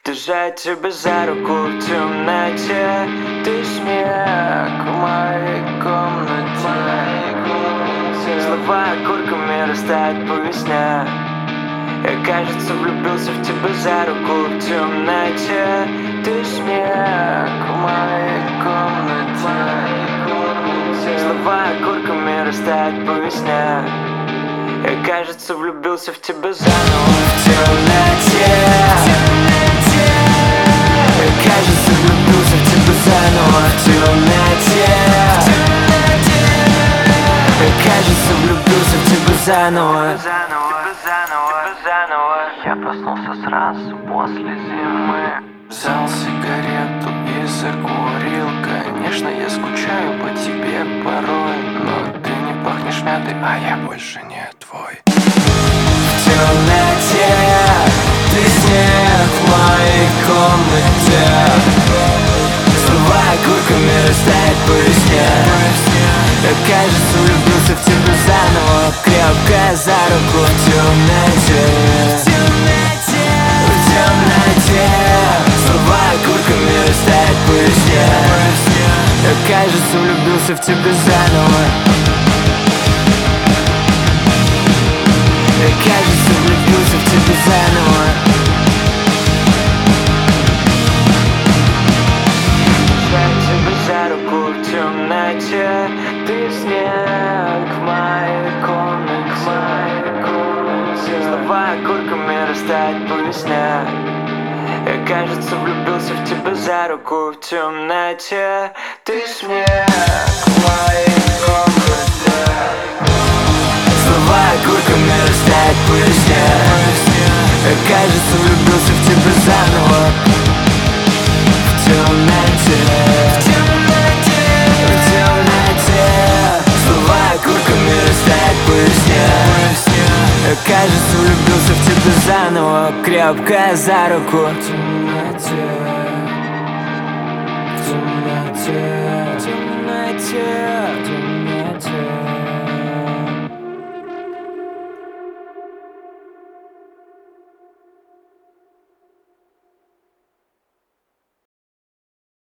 Держать тебя за руку в темноте. Ты смех в моей комнате. Слова окурками растают по весне. Я, кажется, влюбился в тебя за руку в темноте. Ты смех в моей комнате. Слова окурками растают по весне. Я, кажется, влюбился в тебя заново в темноте. Я, кажется, влюбился в тебя заново в темноте. Я, кажется, влюбился в тебя заново. Я проснулся сразу после зимы. Взял сигарету и закурил. Конечно, я скучаю по тебе порой, но ты не пахнешь мятой, а я больше не твой. В темноте ты снег в моей комнате. Слова окурками растают по весне. Я, кажется, влюбился в тебя заново, крепко за руку в темноте. В темноте слова окурками растают по весне. Я, кажется, влюбился в тебя заново. Я, кажется, влюбился в тебя заново. Держать тебя за руку в темноте. Ты снег в моей комнате. Слова окурками растают по весне. Я, кажется, влюбился в тебя за руку в темноте. Ты снег в моей комнате. Слова окурками растают по весне. Я, кажется, влюбился в тебя заново в темноте. В темноте слова окурками растают по весне. Я, кажется, влюбился в тебя заново, крепко за руку в темноте. В темноте. В темноте. В темноте.